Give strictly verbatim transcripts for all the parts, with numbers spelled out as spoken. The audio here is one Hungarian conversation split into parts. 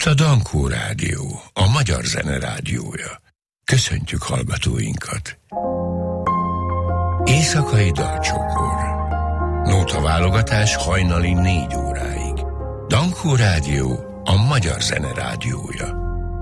Itt a Dankó Rádió, a magyar zene rádiója. Köszöntjük hallgatóinkat! Éjszakai dalcsokor. Nótaválogatás hajnali négy óráig. Dankó Rádió, a magyar zene rádiója.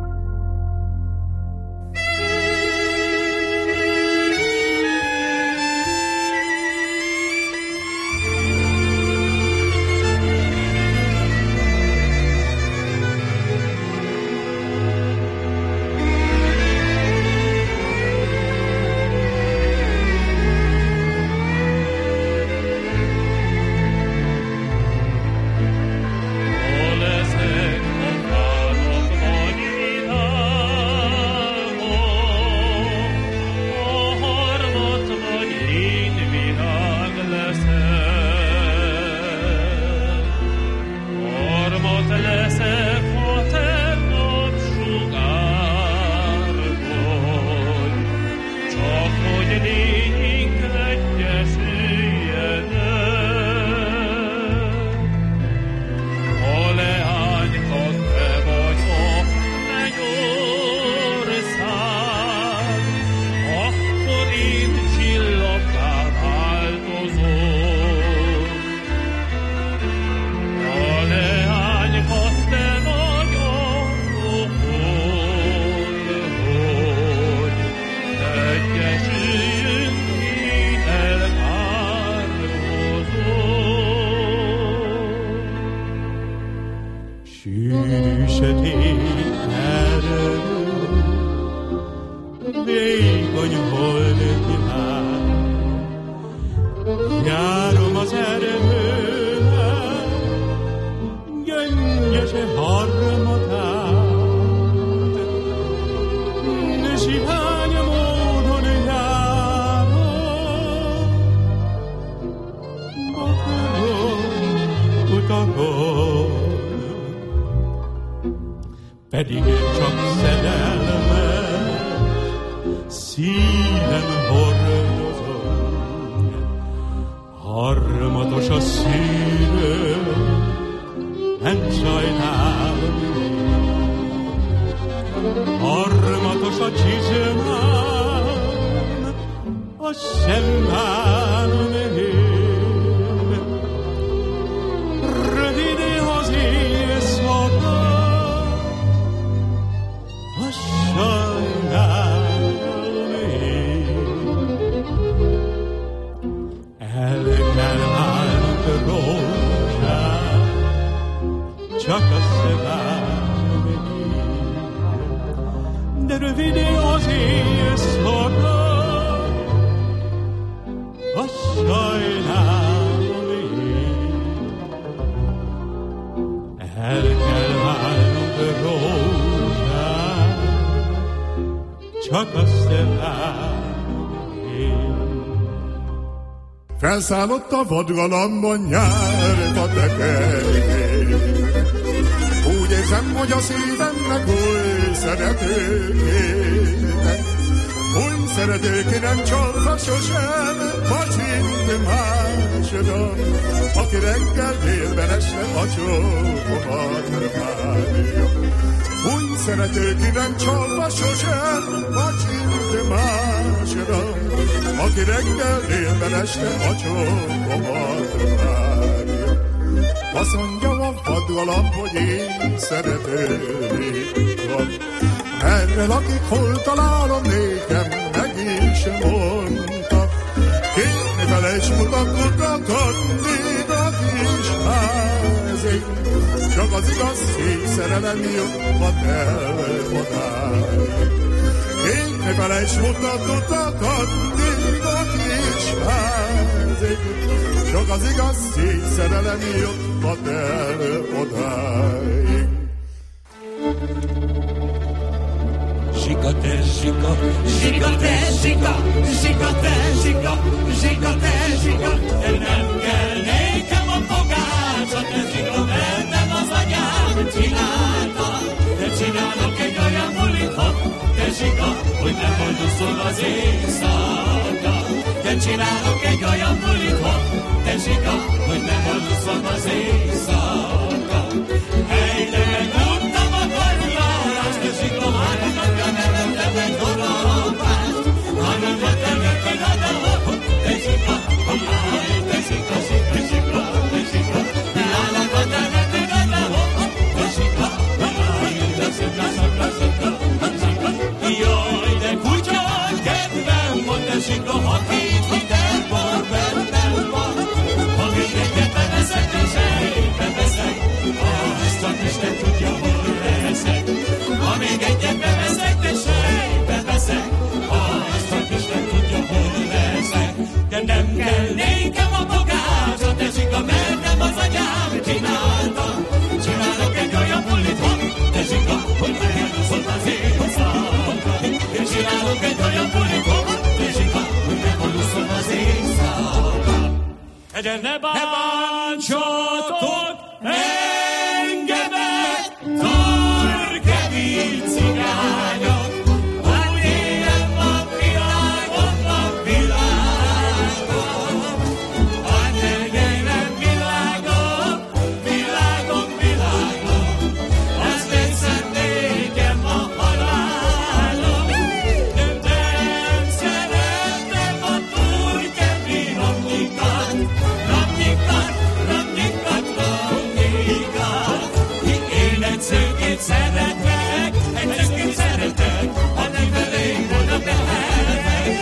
Pedig csak szerelmet szívem hordozom, harmatos a szívem, nem sajnálom, harmatos a csizmám, azt sem bánom én. Rövid az éjszaka, sajnálom én. El kell állnunk rózsát, csak azt várom én. De rövid az éjszaka, azt sajnálom én. El kell állnunk rózsát, csak azt várom én. Felszállott a vadgalambon nyárba tekergél. Úgy érzem, hogy a szívemnek oly szeretőkének, oly szeretőké nem csalva sosem, pacsint másodon, aki reggel délben este a csókomat várja. Új szeretőki nem csalva sosem, pacsint másra, aki reggel délben este a csókomat várja. Azt mondja a vadgalamb, hogy én szeretőnék van, erre lakik, hol találom nékem, meg is mondta. Kéne vele is mutatkozott még a kis házig, csak az igaz szép szerelem jobbat el odáig. Kéne vele is mutatkozott még a kis házig, csak az igaz szép szerelem jobbat el odáig. Zsika, te zsika, zsika, te zsika, zsika, te zsika, zsika, te zsika, de nem kell nékem a pogácsa, te zsika, mert nem az anyám csinálta, de csinálok egy olyan bulit, hopp, te zsika, hogy nem boldogszol az éjszaka, de csinálok egy olyan bulit, hopp, te zsika, hogy nem boldogszol az éjszaka. Hey, de megmondtam a de ne bántsatok engemet, torkedi cigányok. Van éjjel, van világon, van világon, van negyenem világon, világon, világon, az lesz nékem a halálom. Nem, nem szeretem a torkedi ramnyikat, ramnyikat, ramnyikat, ramnyikat. Én egy szőkét szeretek, egy szőkét szeretek, ha nem velém oda tehetek.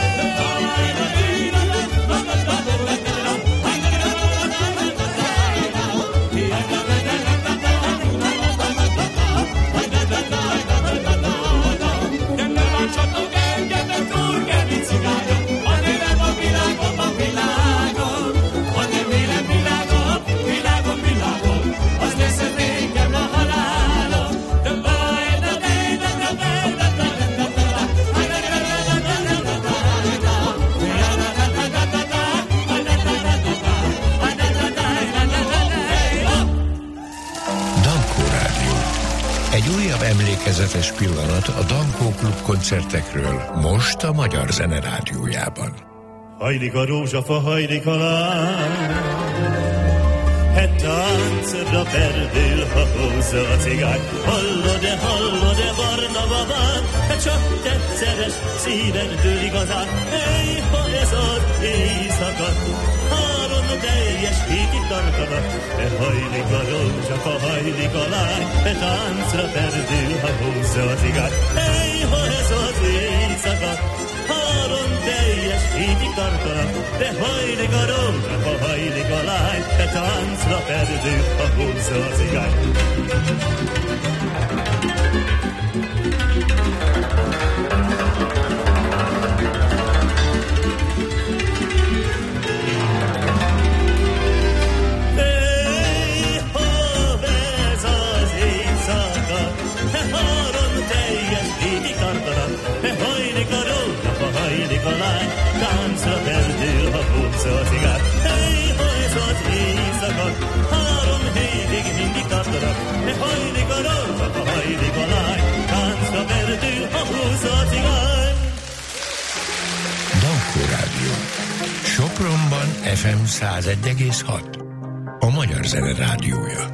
De ne bántsatok engemet, torkedi cigányok, a nevem a világon, a világon, a nevélem világon, világon, világon, az lesz nékem a halálom. De baj, de baj, de baj, de baj, de Dankó Rádió. Egy újabb emlékezetes pillanat a Dankó Klub koncertekről most a Magyar Zene Rádiójában. Hajlik a rózsafa, hajlik a lány, hát táncra perdül, ha húzza a cigány. Hallod-e, hallod-e, barna babám, hát csak tetszeres szívedből igazán. Hey, ha ez az éjszaka, három teljes hétig tartanak. E hajlik a rózsafa, hajlik a lány, hát táncra perdül, ha húzza a cigány. Hey, ha ez az éjszaka, három teljes hétig tartanak, de hajlik a rózsafa, hajlik a lány, e táncra perdül, ha húzza a cigány. Hey, ha ez az éjszaka, e három teljes hétig tartanak, de hajlik a rózsafa, hajlik a lány, táncra perdül, ha húzza a cigány. Hey, ha ez az éjszaka, három hétig mindig tartanak, de hajlik a rózsafa, hajlik a lány, táncra perdül, ha húzza a cigány. Dankó Rádió. Sopronban ef em száz egy egész hat. A Magyar Zene Rádiója.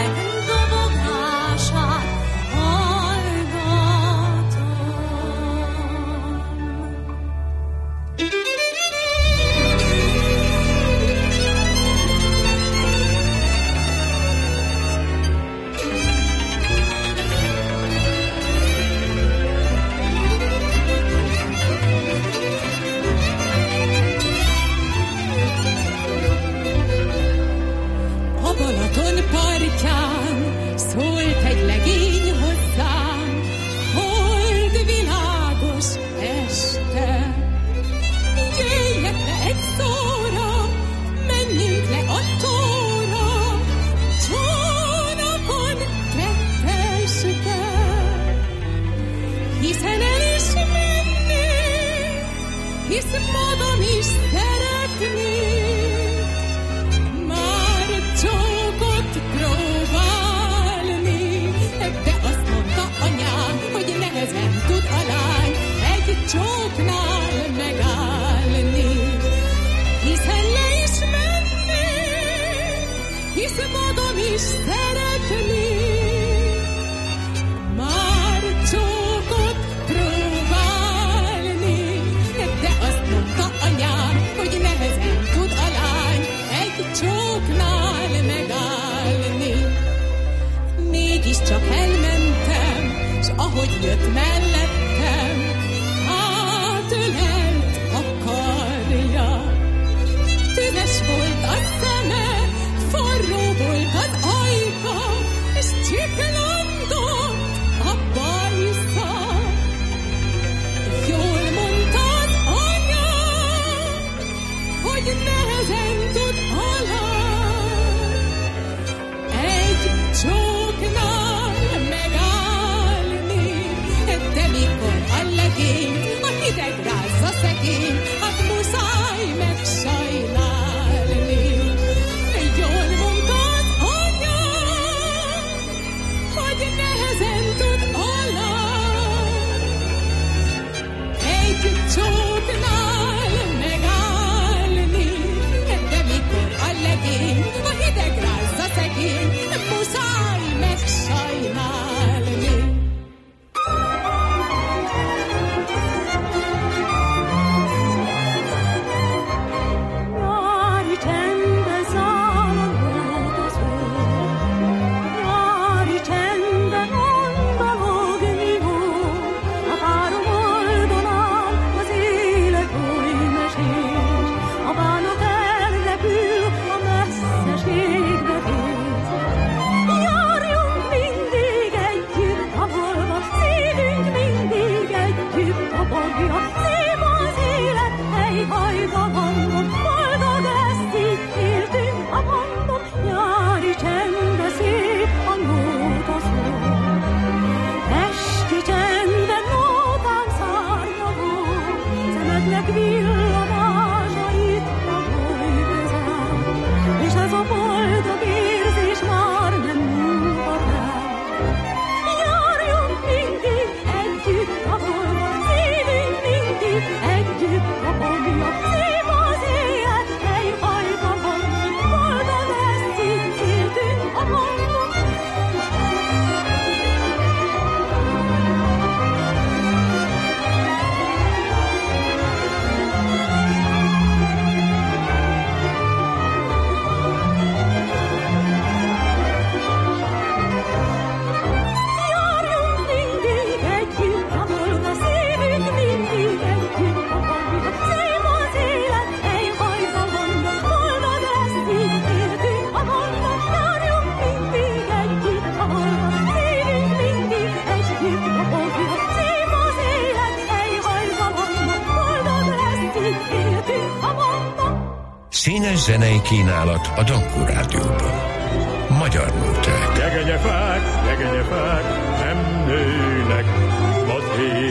Színes zenei kínálat a Dankó Rádióban. Magyar nóták. Jegenyefák, jegenyefák, nem nőnek, vad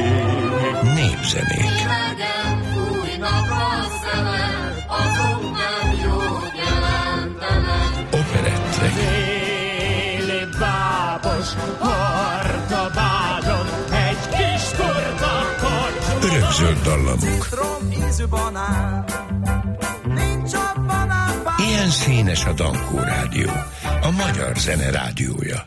ég. Népzenék. Hidegen fújnak a szelet, azok nem jót jelentenek. Operettek. Déli bábos hordabádon, egy kis turta korcsú. Örökzöld dallamok. Citrom ízű banán, nincs a banánban. Ilyen színes a Dankó Rádió, a magyar zene rádiója.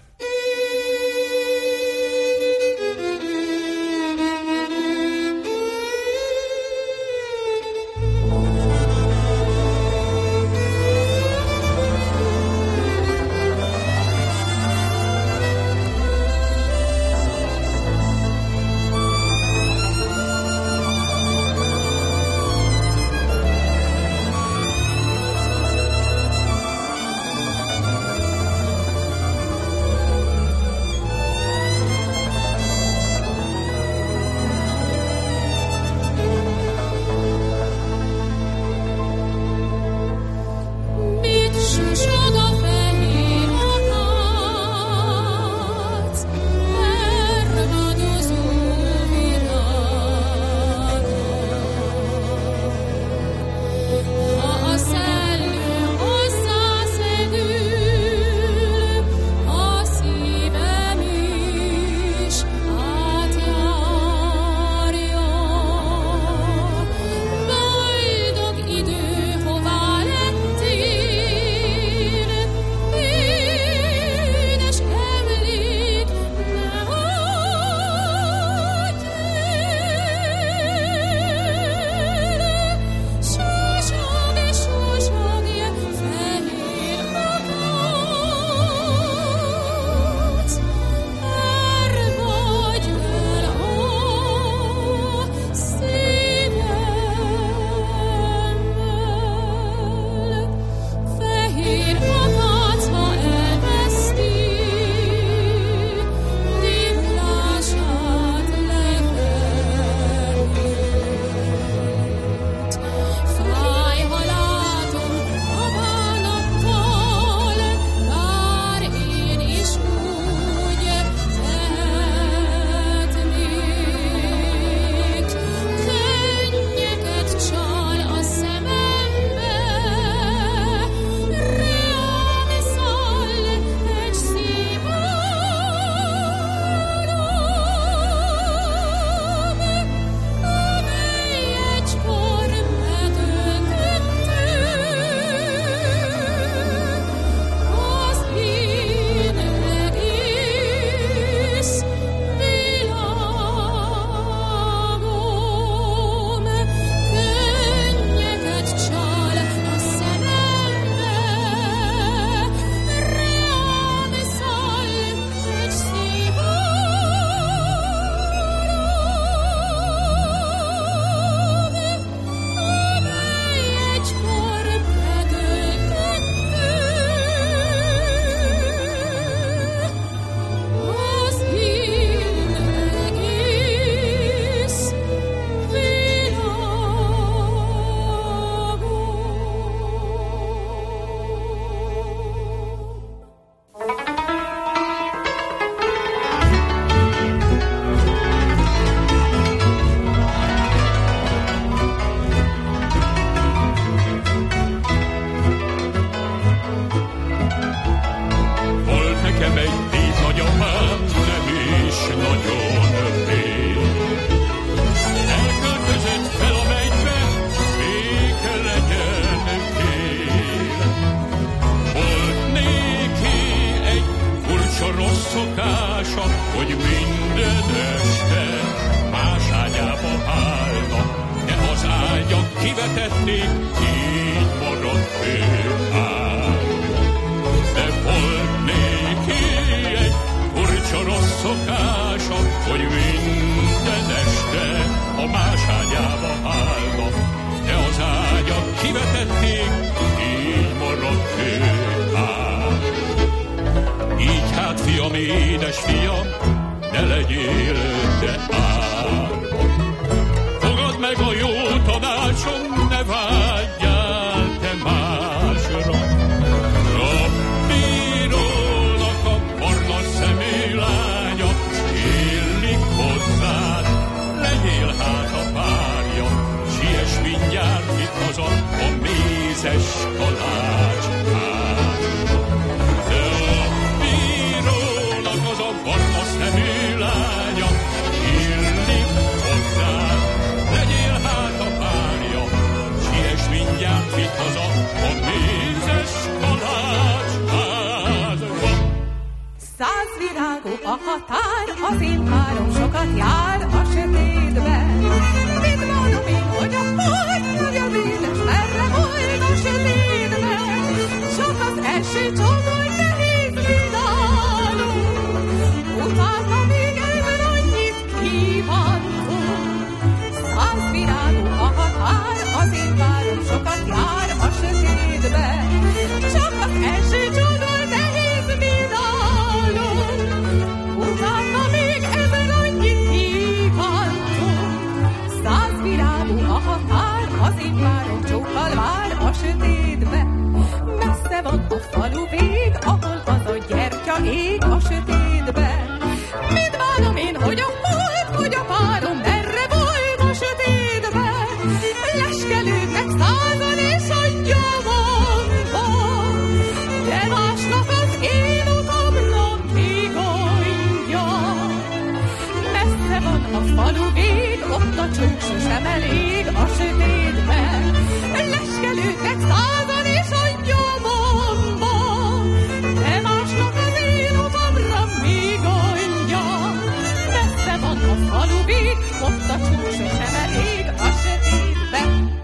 a határ, az én párom sokat jár a sötétbe. Mit mondom én, hogy a hold, hogy a védes, merre volt a sötétbe? Csak az első csomag nehéz vidálunk, utána még ebből annyit kívántunk. Száz virágú a határ, az én párom sokat jár a sötétbe. Csak az első csomag nehéz vidálunk, utána még ebből annyit kívántunk. Száz virágú a határ, az én párom csókkal vár a sötétbe. Messze van a falu vég, ahol az a gyertya ég a sötétbe. Mit várom én, hogy a hold, hogy a párom merre volt a sötétbe? Leskelőknek százan és a gyomomba, de másnak az én utamra még mondja. Messze van a falu vég, ott a csők sosem elég a sötétbe. Leskelőknek százan és a gyomomba, de másnak az én utamra még mondja. Messze van a falu vég, ott a csők sosem elég a sötétbe.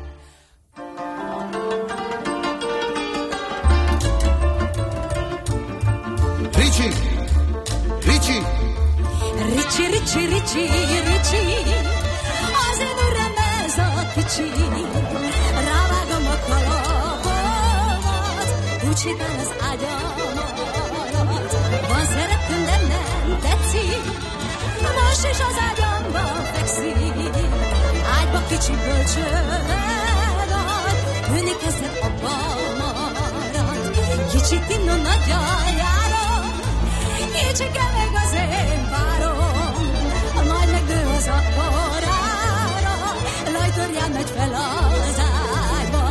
Ricsi! Ricsi! Ricsi, Ricsi, Ricsi, Ricsi, az én uram ez a kicsi. Rávágom a kalapomat, úgy sétál az ágyam alatt. Van szeretőm, de nem tetszik, most is az ágyamban fekszik. Ágyba kicsi bölcsővel ad, tűnik kezdett abba marad. Kicsit innon nagyjal járom, kicsike meg az én párom, majd megnő az akkorára, lajtorján megy fel az ágyba.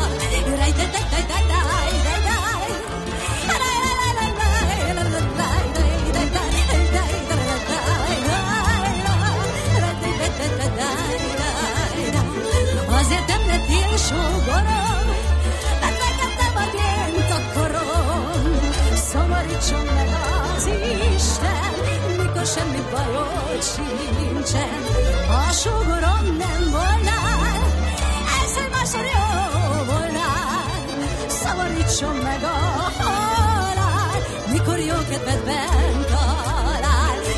Azért nem lettél sógorom, mert neked nem ad én takarom. Szomorítson meg az Isten, mikor semmi bajod sincsen. Ha a sógorom nem volnál, egyszer másod jó volnál. Szomorítson meg a halál, mikor jó kedvedben talál.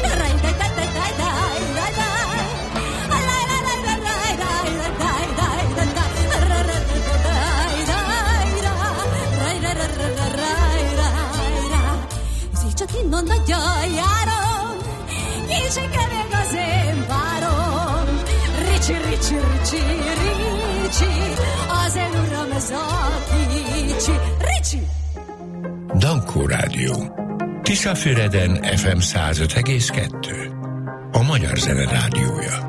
Csak innon nagyjal járom, kicsike még az én párom. Ricsi, Ricsi, Ricsi, Ricsi, az én uram ez a kicsi. Ricsi! Dankó Rádió. Tiszafüreden ef em száz öt egész kettő. A Magyar Zene Rádiója.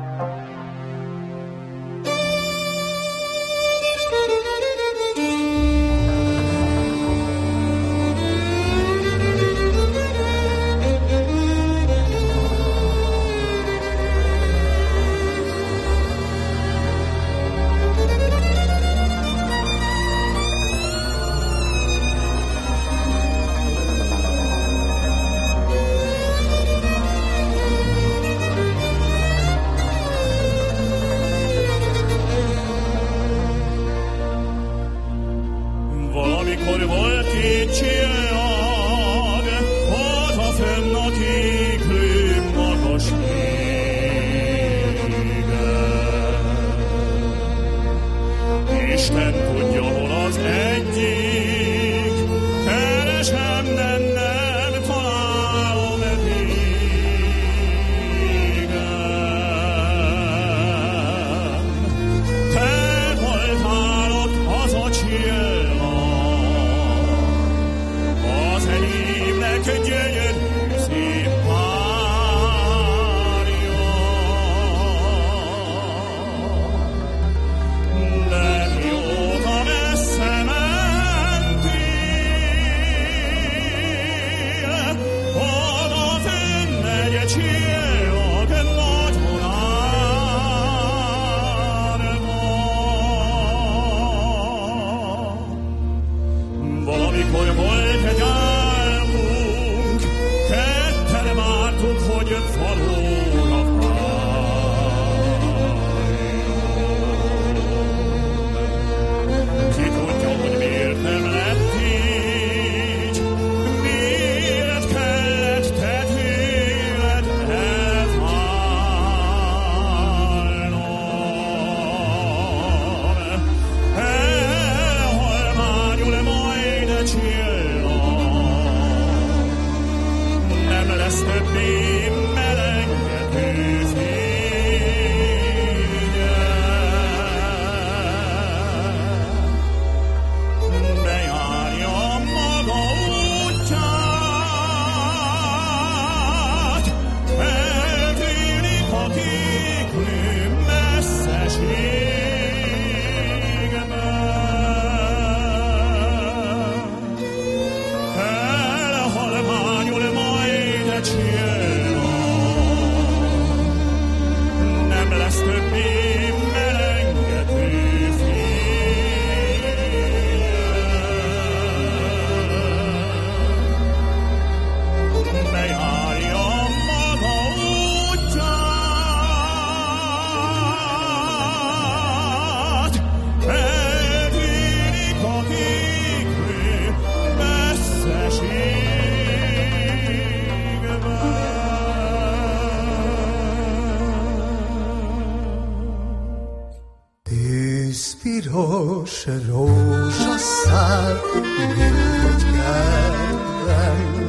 piros rózsaszál nyílt kertben.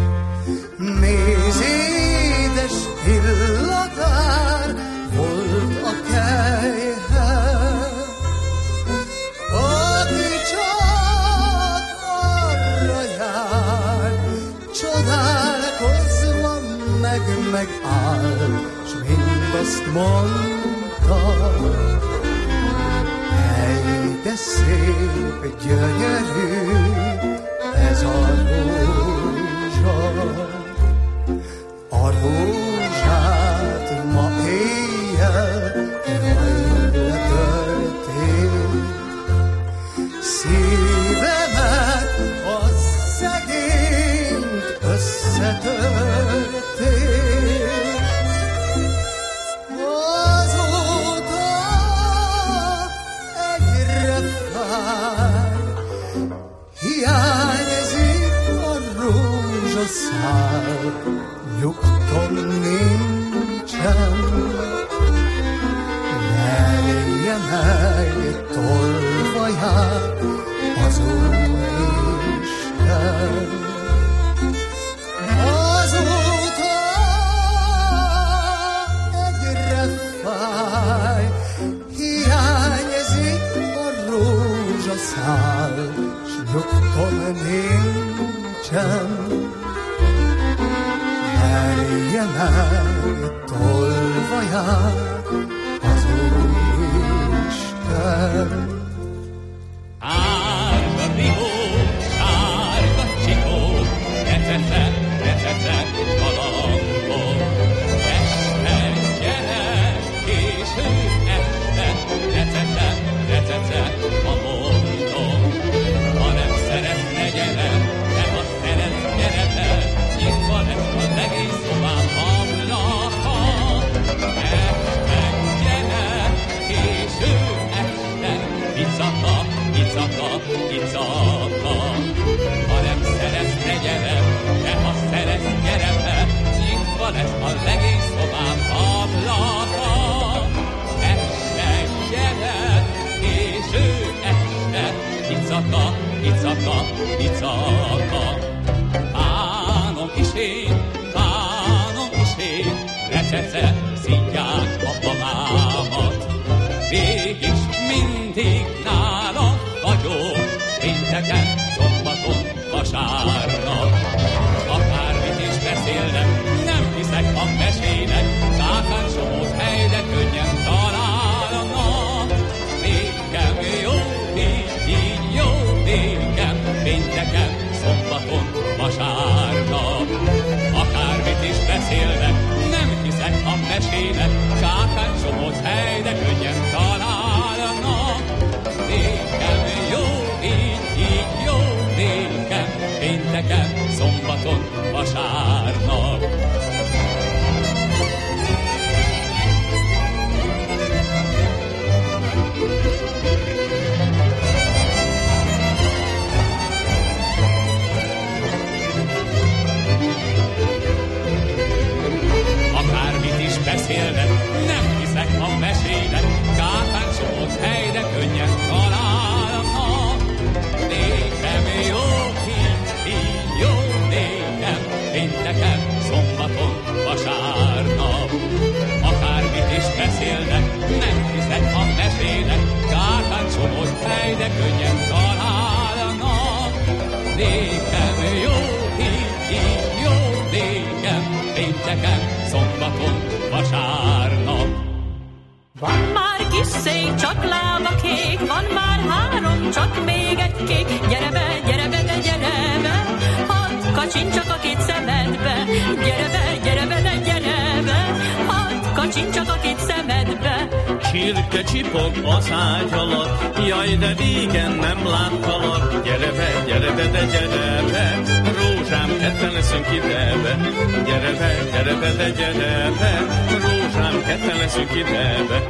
Nézd, édes illatár volt a kelyhez, aki csak arra jár, csodálkozva meg megáll, s mindazt mondta: hely, de szép, gyönyörű ez a rózsa. A rózsát ma éjjel rajta törték, szívemet a szegényt összetörték. Azóta egyre fáj, hiányzik a rózsaszál, nyugtom nincsen. Verje meg tolvaját az Úristen. Azóta egyre fáj, hiányzik a rózsaszál, s nyugtom nincsen. Verje meg tolvaját az Úristen. Árga rihó, sárga csikó, recece, recece, galambok. Este gyere, késő este, recece, recece, ma mondom. Ha nem szeretne, gyere, de ha szeret, gyere be, nyitva lesz az egész szobám ablaka. Este gyere, késő este, icaka, icaka, icaka. Ha nem szeretsz, ne gyere, de ha szeretsz, gyere be, nyitva lesz az egész szobám ablaka. Este gyere, késő este, icaka, icaka, icaka. Bánom is én, bánom is én, recece, szidják a mamámat. Végig mindig nálam vagyok, pénteken, szombaton, vasárnap. Akármit is beszélnek, nem hiszek a mesének, Kákán somót helyre könnyen találnak. Nékem jó, így, így jó, nékem, pénteken, szombaton, vasárnap. Akármit is beszélnek, nem hiszek a mesének, Kákán somót helyre könnyen találnak. Nékem jó, így, így jó, nékem, pénteken, szombaton, vasárnap. Akármit is beszélnek, nem hiszek a mesének, Kákán somót helyre könnyen találnak. Nékem jó, így, így jó, nékem, pénteken, szombaton, vasárnap. Akármit is beszélnek, nem hiszek a mesének, Kákán somót helyre könnyen találnak. Nékem jó, így, így jó, nékem, pénteken, szombaton, vasárnap. Van már kis szék, csak lába kék, van már három, csak még egy kék. Gyere be, gyere be, de gyere be, hadd kacsincsak a két szemedbe. Gyere be, gyere be, de gyere be, hadd kacsincsak a két szemedbe. Csirke csipog az ágy alatt, jaj, de régen nem láttalak. Gyere be, gyere be, de gyere be, rózsám, ketten leszünk idebe. Gyere be, gyere be, de gyere be, rózsám, ketten leszünk idebe.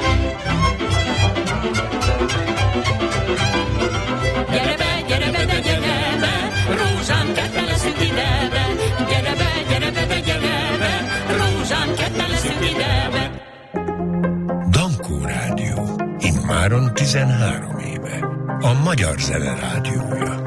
Gyere be, gyere be, de gyere be, rózsám, ketten leszünk idebe. Gyere be, gyere be, de gyere be, rózsám, ketten leszünk idebe. Dankó Rádió. Immáron tizenhárom éve. A Magyar Zene Rádiója.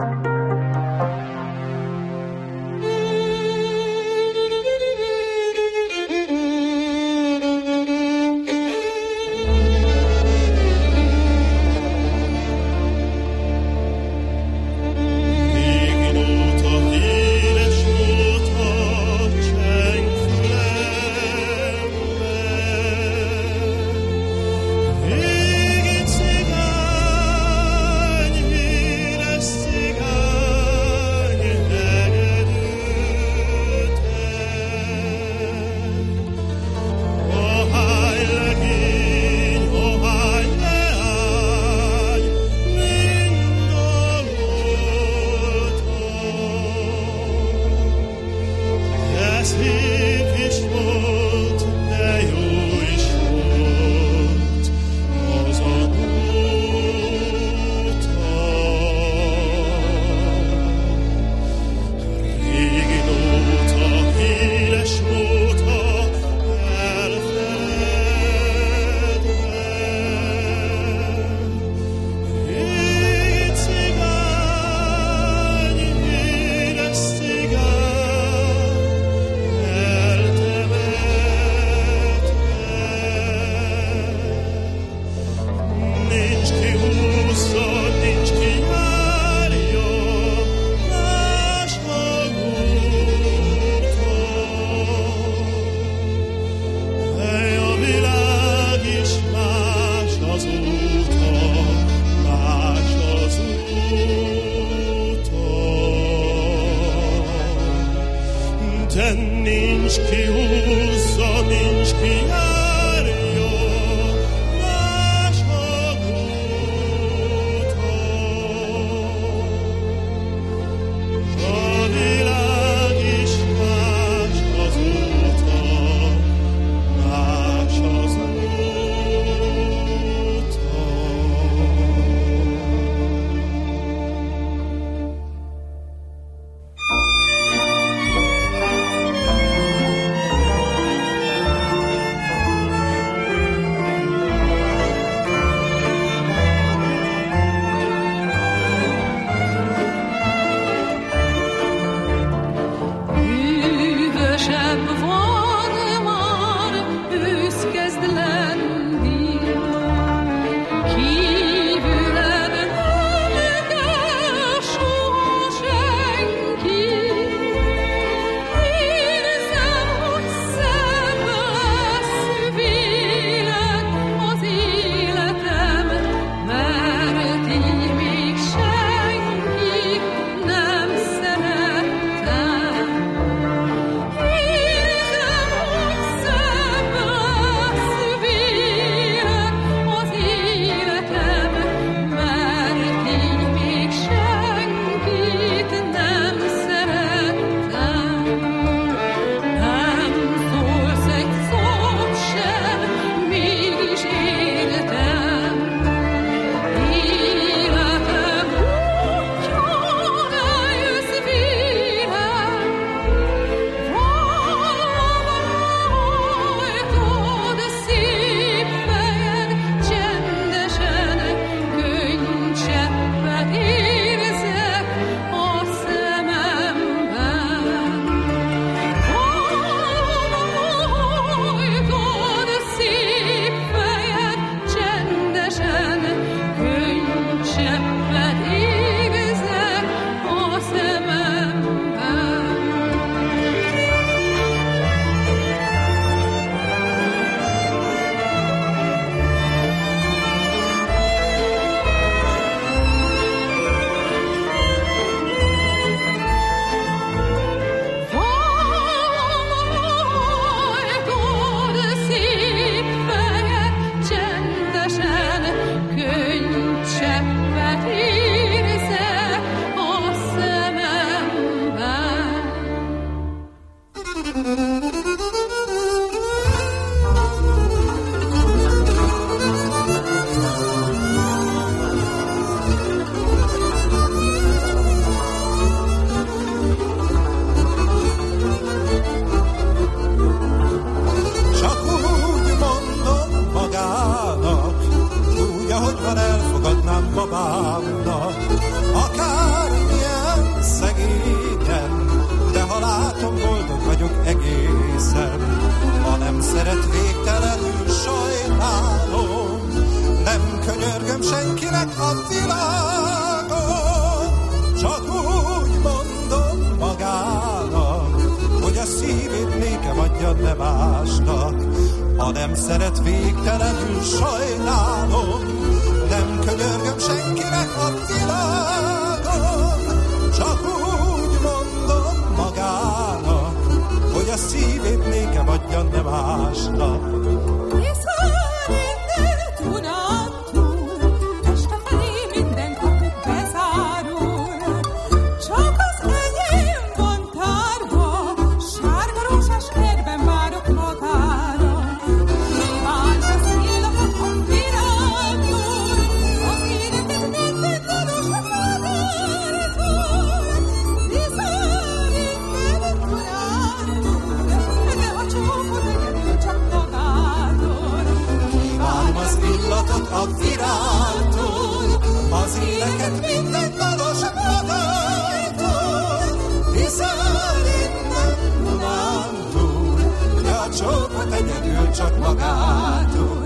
van elfogad. másnak. Ha nem szeret, végtelenül sajnálom, nem könyörgöm senkinek a világon, csak úgy mondom magának, hogy a szívét nékem adjan, ne másnak. A virágtól, az éleket minden dalos magától, hiszen innen Dunántúl, de a csókot egyedül csak magától.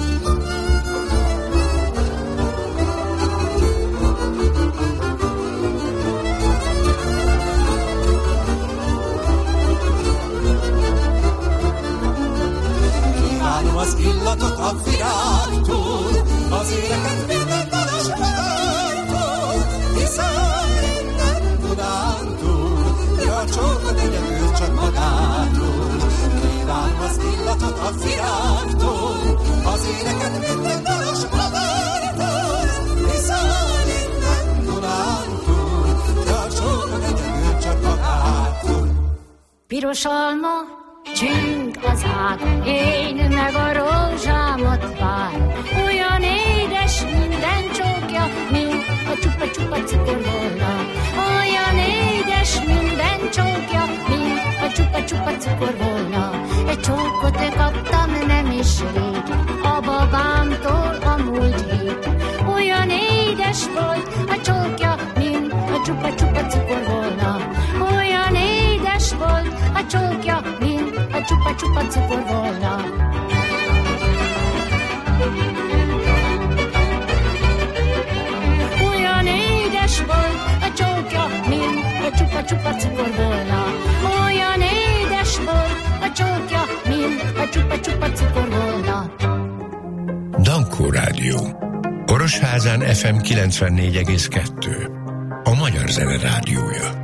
Kívánom az illatot a virágtól, az éleket minden dalos magától, hiszen minden Dunántúl, de a csókot egyedül csak magától. Kívánom az illatot a virágtól, az éleket minden dalos magától, hiszen minden Dunántúl, de a csókot egyedül csak magától. Piros alma, csüng az ág, én meg a rózsámat vár. Olyan édes minden csókja, mint a csupa-csupa cukorvolna. Olyan édes minden csókja, mint a csupa-csupa cukorvolna. Egy csókot kaptam nem is rég, a babámtól a múlt hét. Olyan édes volt a csókja, mint a csupa-csupa cukorvolna. Olyan édes volt a csókja, mint a csupa-csupa cukorvolna. Olyan édes volt a csókja, mint a csupa-csupa cukorvolna. Olyan édes volt a csókja, mint a csupa-csupa cukorvolna. Dankó Rádió. Orosházán ef em kilencvennégy egész kettő. A Magyar Zene Rádiója.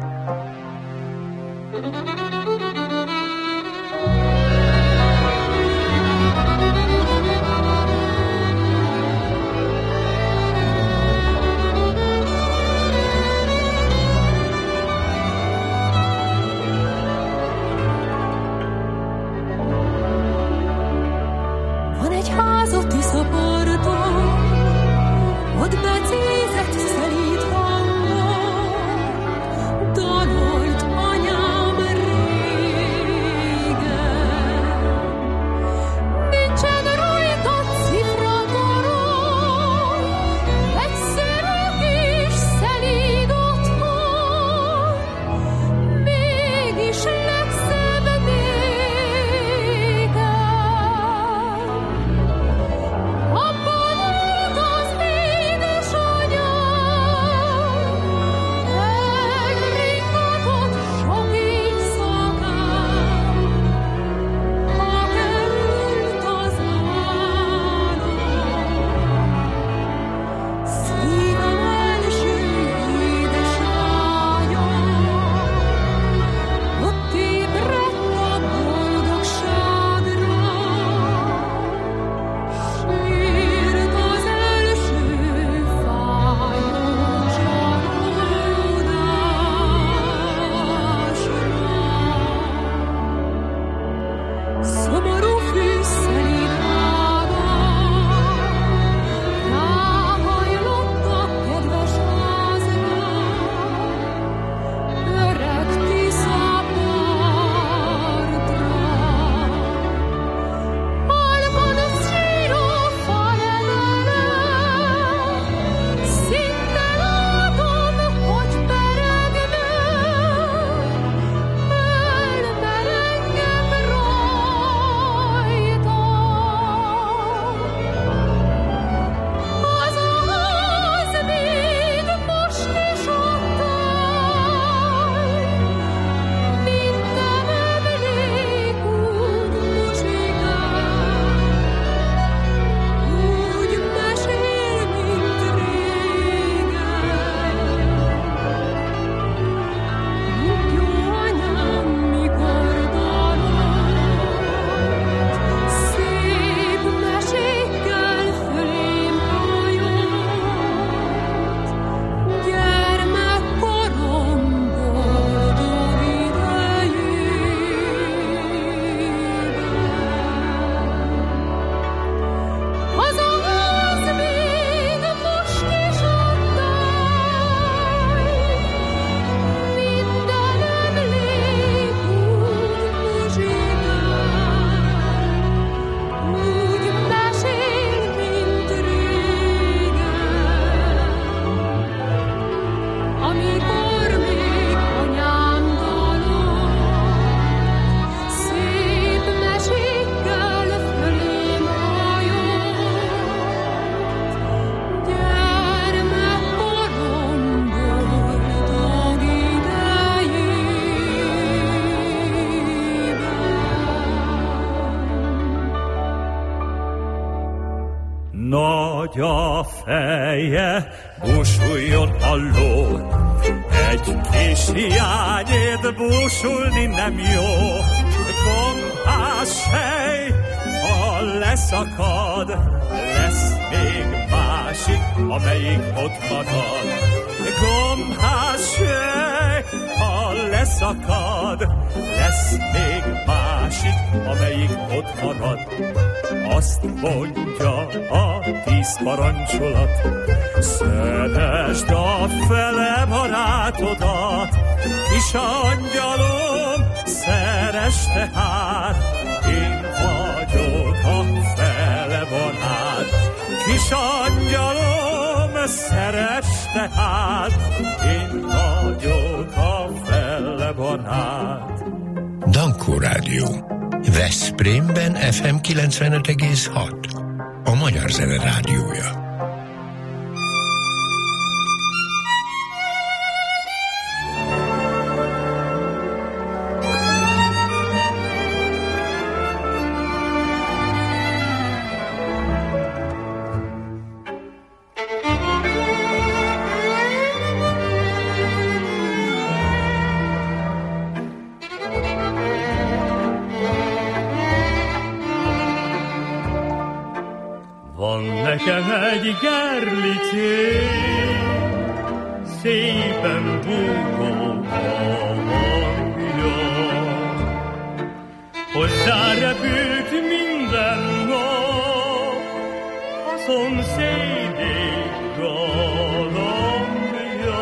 Dalolt anyám rég. Nagy a feje, búsuljon a ló. Egy kis hiányért búsulni nem jó. Gombás hely, ha leszakad, lesz még másik, amelyik ott marad. Gombás hely, ha leszakad, lesz még másik, amelyik ott marad. Azt mondja a tíz parancsolat, szeresd a fele barátodat, kis angyalom, szeresd tehát, én vagyok a fele barát. Kis angyalom, szeresd tehát, én vagyok a fele barát. Dankó Rádió. Veszprémben ef em kilencvenöt egész hat. A Magyar Zene Rádiója. Nekem egy gerlicé, szépen búgó a hangja. Hozzá repült minden nap a szomszédék galambja.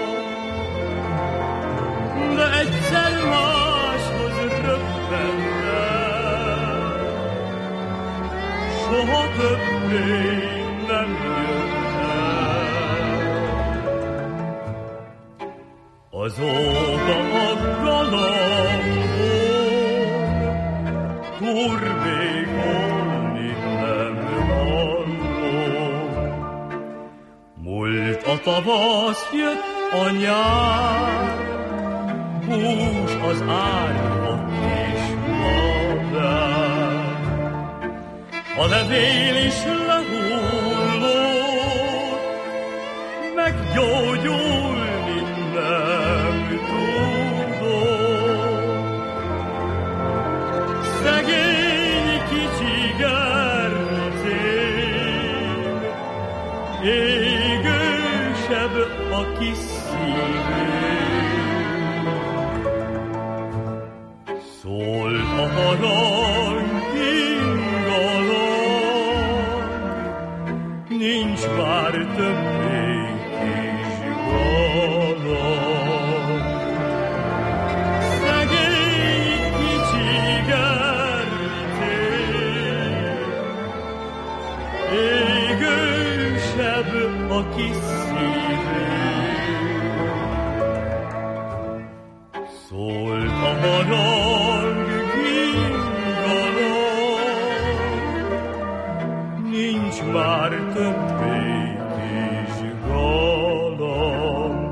De egyszer máshoz röppennem, soha többé nem jött el. Azóta a galambon turbékolni nem hallom. Múlt a tavasz, jött a nyár, hús az árva és madár. A levél is lehullott, meggyógyulni nem tudott. Szegény kicsi gerlicém, égősebb a kis szívém. Szólt a harang ingalang, nincs már többé kis galamb. Szegény kicsi gerlicém, égősebb a kis szívém. Szólt a harang ingalang, nincs már többé kis galamb.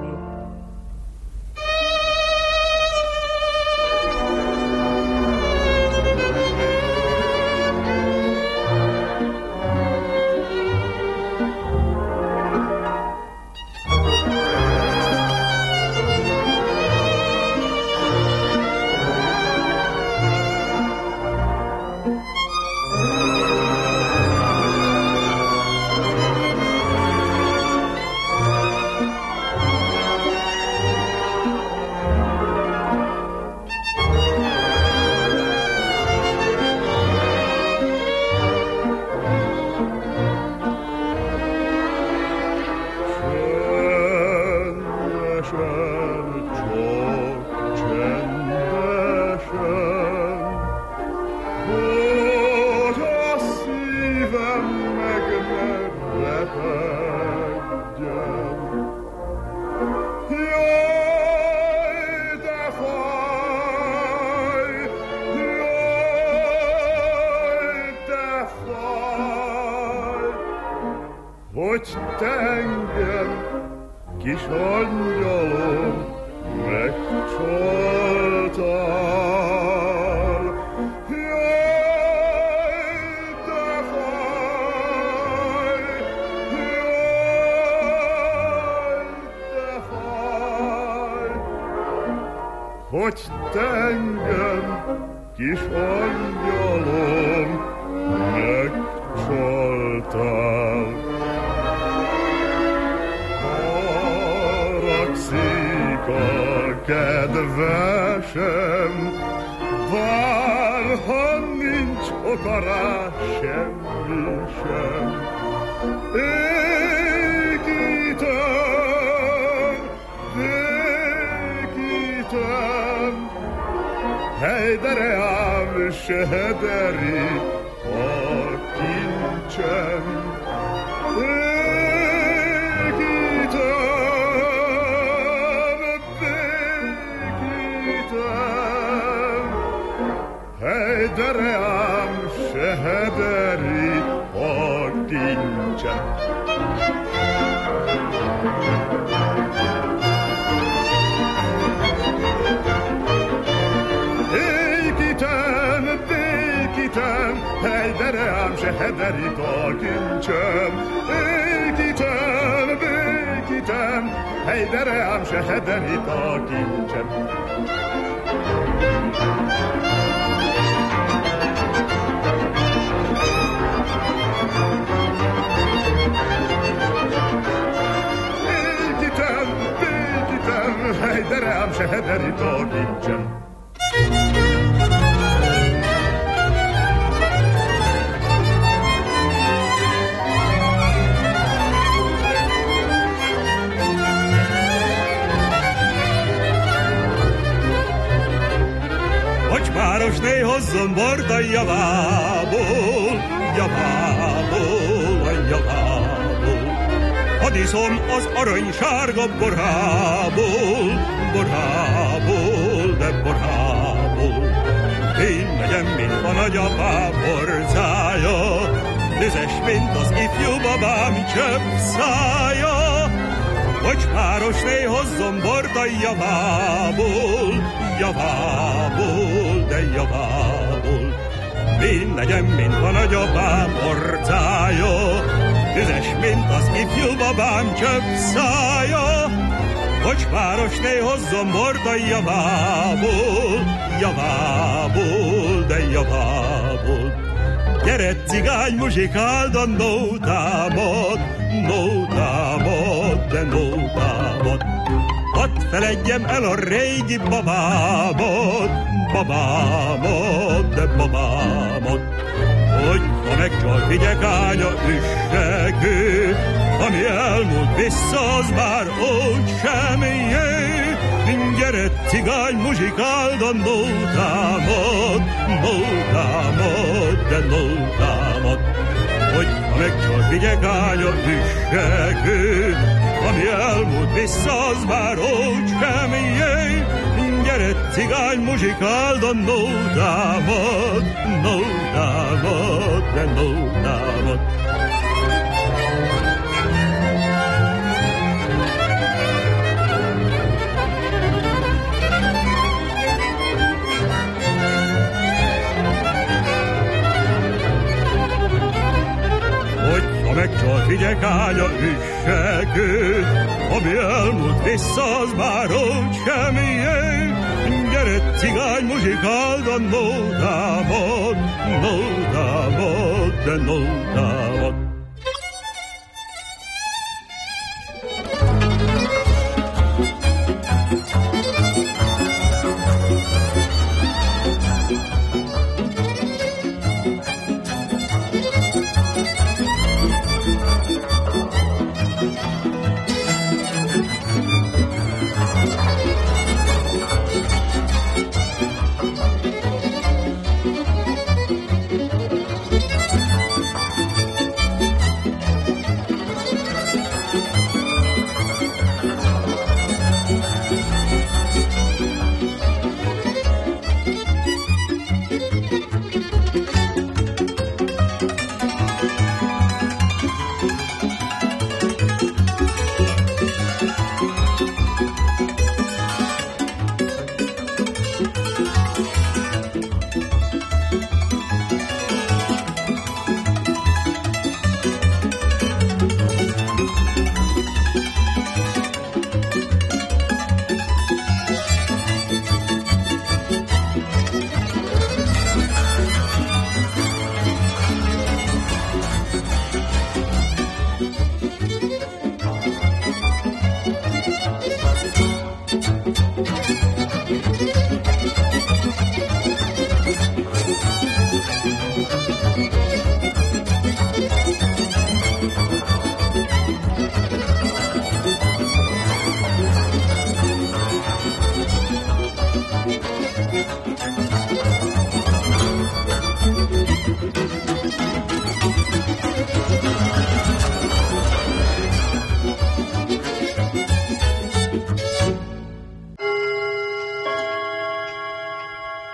Hogy te engem, kis angyalom, megcsaltál. Jaj, de fáj, engem, kis angyalom, megcsaltál. Haragszik a kedvesem, bár ha nincs oka rá semmi sem. Ékítem, ékítem, hejdere ám sehederi a kincsem. Békítem, békítem, hejdere ám sehederi a kincsem. Ékítem, békítem, hejdere ám sehederit a kincsem. Ékítem, békítem, hejdere ám sehederit a kincsem. Ékítem, békítem, hejdere ám sehederit a kincsem. Városné hozzon bort a javából, javából, a javából. Hadd iszom az arany sárga borhából, borhából, de borhából. Én megyem, mint a nagyapám borzája, tüzes, mint az ifjú babám csöpp szája. Hogy városné hozzon bort a javából, javából, de javából. Én legyem, mint a nagyapám orcája, tüzes, mint az ifjú babám csöpp szája. Hogy városné hozzon bort a javából, javából, de javából. Gyere, cigány, muzsikáld a nótámat, nótámat, de nótámat. Hadd feledjem el a régi babámat, babámat, de babámat. Hogy ha megcsal figyekánya üssegő, ami elmúlt vissza, az már úgy sem jő. Gyere, cigány, muzsikáld a nótámat, nótámat, de nótámat. Hogy ha megcsal figyekánya üssegő, ami elmúlt vissza, az már úgy sem jő. Gyere, cigány, muzsikáld a nótámat, nótámat, de nótámat. Hogyha megcsal figyekánya üssegő, ami elmúlt vissza, az már úgy sem jön. Gyere, cigány, muzsikáld a nótámat, nótámat, de nótámat.